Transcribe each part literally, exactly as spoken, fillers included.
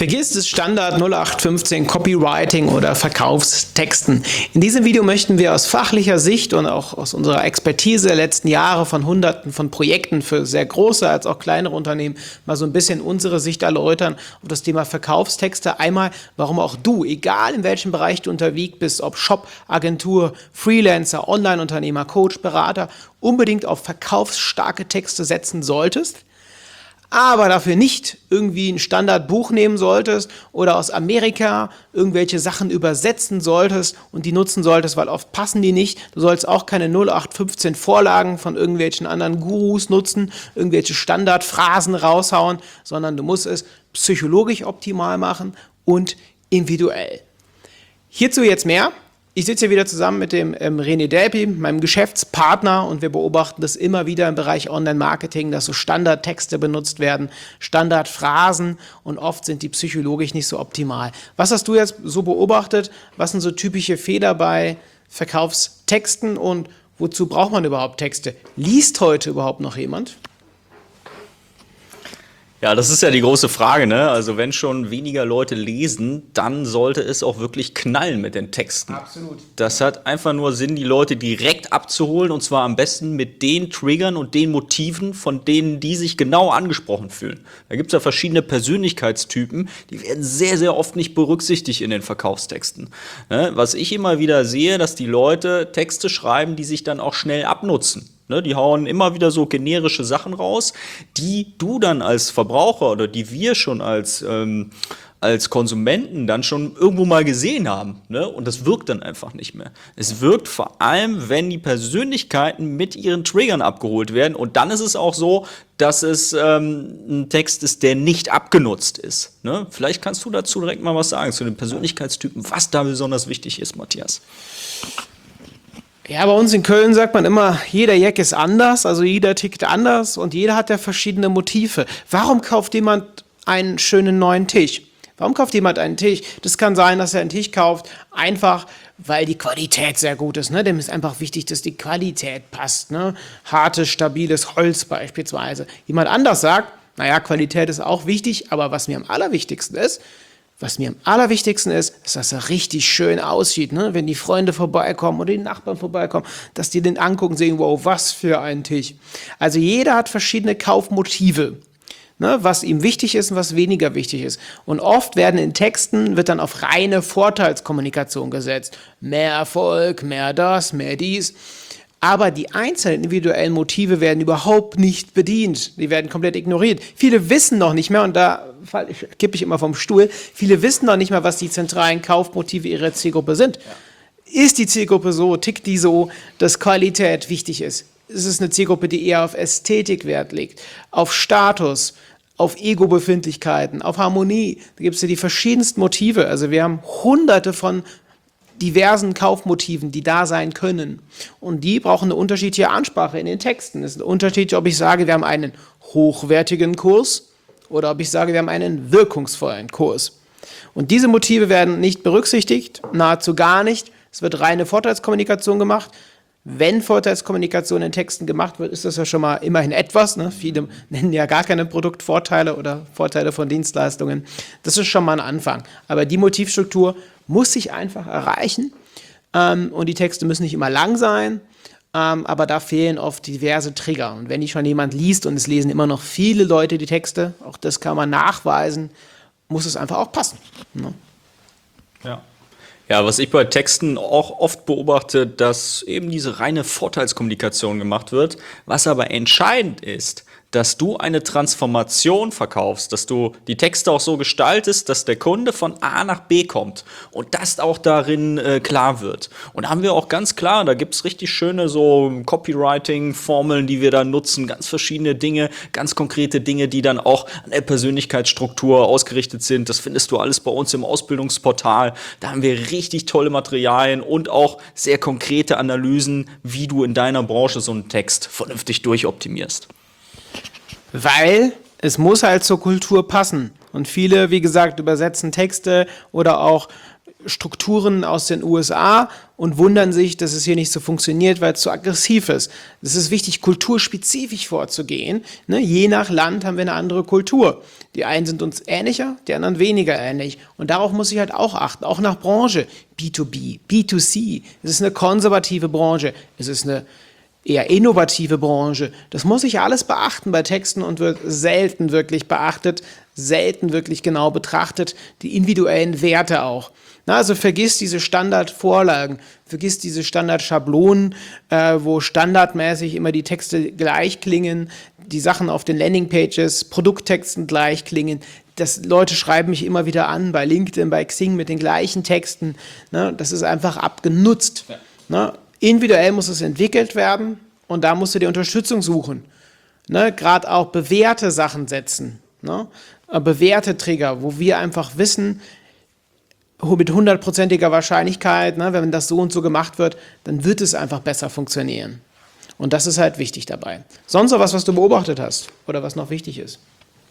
Vergiss das Standard null acht fünfzehn Copywriting oder Verkaufstexten. In diesem Video möchten wir aus fachlicher Sicht und auch aus unserer Expertise der letzten Jahre von Hunderten von Projekten für sehr große als auch kleinere Unternehmen mal so ein bisschen unsere Sicht erläutern auf das Thema Verkaufstexte. Einmal, warum auch du, egal in welchem Bereich du unterwegs bist, ob Shop, Agentur, Freelancer, Online-Unternehmer, Coach, Berater, unbedingt auf verkaufsstarke Texte setzen solltest, aber dafür nicht irgendwie ein Standardbuch nehmen solltest oder aus Amerika irgendwelche Sachen übersetzen solltest und die nutzen solltest, weil oft passen die nicht. Du sollst auch keine null acht fünfzehn Vorlagen von irgendwelchen anderen Gurus nutzen, irgendwelche Standardphrasen raushauen, sondern du musst es psychologisch optimal machen und individuell. Hierzu jetzt mehr. Ich sitze hier wieder zusammen mit dem ähm, René Delpy, meinem Geschäftspartner, und wir beobachten das immer wieder im Bereich Online-Marketing, dass so Standardtexte benutzt werden, Standardphrasen, und oft sind die psychologisch nicht so optimal. Was hast du jetzt so beobachtet? Was sind so typische Fehler bei Verkaufstexten und wozu braucht man überhaupt Texte? Liest heute überhaupt noch jemand? Ja, das ist ja die große Frage, ne? Also wenn schon weniger Leute lesen, dann sollte es auch wirklich knallen mit den Texten. Absolut. Das hat einfach nur Sinn, die Leute direkt abzuholen, und zwar am besten mit den Triggern und den Motiven, von denen die sich genau angesprochen fühlen. Da gibt es ja verschiedene Persönlichkeitstypen, die werden sehr, sehr oft nicht berücksichtigt in den Verkaufstexten. Ne? Was ich immer wieder sehe, dass die Leute Texte schreiben, die sich dann auch schnell abnutzen. Die hauen immer wieder so generische Sachen raus, die du dann als Verbraucher oder die wir schon als, ähm, als Konsumenten dann schon irgendwo mal gesehen haben. Ne? Und das wirkt dann einfach nicht mehr. Es wirkt vor allem, wenn die Persönlichkeiten mit ihren Triggern abgeholt werden. Und dann ist es auch so, dass es ähm, ein Text ist, der nicht abgenutzt ist. Ne? Vielleicht kannst du dazu direkt mal was sagen, zu den Persönlichkeitstypen, was da besonders wichtig ist, Matthias. Ja, bei uns in Köln sagt man immer, jeder Jack ist anders, also jeder tickt anders und jeder hat ja verschiedene Motive. Warum kauft jemand einen schönen neuen Tisch? Warum kauft jemand einen Tisch? Das kann sein, dass er einen Tisch kauft, einfach weil die Qualität sehr gut ist. Ne? Dem ist einfach wichtig, dass die Qualität passt. Ne? Hartes, stabiles Holz beispielsweise. Jemand anders sagt, naja, Qualität ist auch wichtig, aber was mir am allerwichtigsten ist, Was mir am allerwichtigsten ist, ist, dass er richtig schön aussieht, ne? Wenn die Freunde vorbeikommen oder die Nachbarn vorbeikommen, dass die den angucken und sehen, wow, was für ein Tisch. Also jeder hat verschiedene Kaufmotive, ne? Was ihm wichtig ist und was weniger wichtig ist. Und oft werden in Texten, wird dann auf reine Vorteilskommunikation gesetzt. Mehr Erfolg, mehr das, mehr dies. Aber die einzelnen individuellen Motive werden überhaupt nicht bedient. Die werden komplett ignoriert. Viele wissen noch nicht mehr, und da kippe ich immer vom Stuhl, viele wissen noch nicht mehr, was die zentralen Kaufmotive ihrer Zielgruppe sind. Ja. Ist die Zielgruppe so, tickt die so, dass Qualität wichtig ist? Ist es eine Zielgruppe, die eher auf Ästhetik Wert legt, auf Status, auf Ego-Befindlichkeiten, auf Harmonie? Da gibt es ja die verschiedensten Motive. Also wir haben hunderte von diversen Kaufmotiven, die da sein können. Und die brauchen eine unterschiedliche Ansprache in den Texten. Es ist ein Unterschied, ob ich sage, wir haben einen hochwertigen Kurs oder ob ich sage, wir haben einen wirkungsvollen Kurs. Und diese Motive werden nicht berücksichtigt, nahezu gar nicht. Es wird reine Vorteilskommunikation gemacht. Wenn Vorteilskommunikation in Texten gemacht wird, ist das ja schon mal immerhin etwas. Ne? Viele nennen ja gar keine Produktvorteile oder Vorteile von Dienstleistungen. Das ist schon mal ein Anfang. Aber die Motivstruktur muss sich einfach erreichen. Ähm, und die Texte müssen nicht immer lang sein, ähm, aber da fehlen oft diverse Trigger. Und wenn die schon jemand liest und es lesen immer noch viele Leute die Texte, auch das kann man nachweisen, muss es einfach auch passen. Ne? Ja. Ja, was ich bei Texten auch oft beobachte, dass eben diese reine Vorteilskommunikation gemacht wird, was aber entscheidend ist, dass du eine Transformation verkaufst, dass du die Texte auch so gestaltest, dass der Kunde von A nach B kommt und das auch darin äh, klar wird. Und da haben wir auch ganz klar, da gibt's richtig schöne so Copywriting-Formeln, die wir da nutzen, ganz verschiedene Dinge, ganz konkrete Dinge, die dann auch an der Persönlichkeitsstruktur ausgerichtet sind. Das findest du alles bei uns im Ausbildungsportal. Da haben wir richtig tolle Materialien und auch sehr konkrete Analysen, wie du in deiner Branche so einen Text vernünftig durchoptimierst. Weil es muss halt zur Kultur passen. Und viele, wie gesagt, übersetzen Texte oder auch Strukturen aus den U S A und wundern sich, dass es hier nicht so funktioniert, weil es zu aggressiv ist. Es ist wichtig, kulturspezifisch vorzugehen. Ne? Je nach Land haben wir eine andere Kultur. Die einen sind uns ähnlicher, die anderen weniger ähnlich. Und darauf muss ich halt auch achten, auch nach Branche. B zwei B, B zwei C. Es ist eine konservative Branche. Es ist eine eher innovative Branche. Das muss ich alles beachten bei Texten und wird selten wirklich beachtet, selten wirklich genau betrachtet, die individuellen Werte auch. Na, also vergiss diese Standardvorlagen, vergiss diese Standardschablonen, äh, wo standardmäßig immer die Texte gleich klingen, die Sachen auf den Landingpages, Produkttexten gleich klingen. Das, Leute schreiben mich immer wieder an bei LinkedIn, bei Xing mit den gleichen Texten. Ne? Das ist einfach abgenutzt. Ja. Ne? Individuell muss es entwickelt werden und da musst du dir Unterstützung suchen. Ne? Gerade auch bewährte Sachen setzen. Ne? Bewährte Trigger, wo wir einfach wissen, mit hundertprozentiger Wahrscheinlichkeit, ne, wenn das so und so gemacht wird, dann wird es einfach besser funktionieren. Und das ist halt wichtig dabei. Sonst noch was, was du beobachtet hast oder was noch wichtig ist?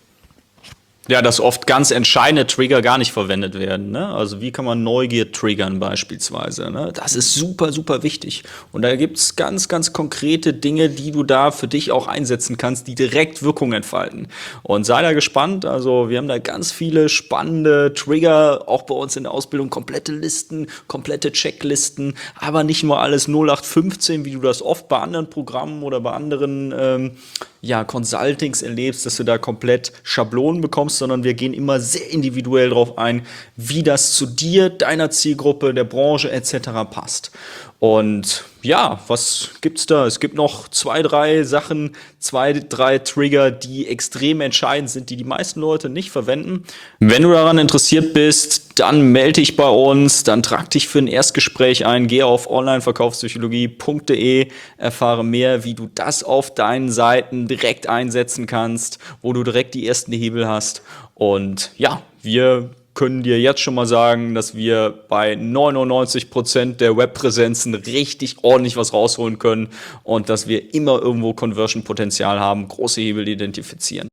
Ja, dass oft ganz entscheidende Trigger gar nicht verwendet werden. Ne? Also wie kann man Neugier triggern beispielsweise. Ne? Das ist super, super wichtig. Und da gibt's ganz, ganz konkrete Dinge, die du da für dich auch einsetzen kannst, die direkt Wirkung entfalten. Und sei da gespannt. Also wir haben da ganz viele spannende Trigger, auch bei uns in der Ausbildung, komplette Listen, komplette Checklisten, aber nicht nur alles null acht fünfzehn, wie du das oft bei anderen Programmen oder bei anderen ähm, ja, Consultings erlebst, dass du da komplett Schablonen bekommst, sondern wir gehen immer sehr individuell darauf ein, wie das zu dir, deiner Zielgruppe, der Branche et cetera passt. Und ja, was gibt's da? Es gibt noch zwei, drei Sachen, zwei, drei Trigger, die extrem entscheidend sind, die die meisten Leute nicht verwenden. Wenn du daran interessiert bist, dann melde dich bei uns, dann trag dich für ein Erstgespräch ein, geh auf online verkaufspsychologie punkt de, erfahre mehr, wie du das auf deinen Seiten direkt einsetzen kannst, wo du direkt die ersten Hebel hast. Und ja, wir können dir jetzt schon mal sagen, dass wir bei neunundneunzig Prozent der Webpräsenzen richtig ordentlich was rausholen können und dass wir immer irgendwo Conversion-Potenzial haben, große Hebel identifizieren.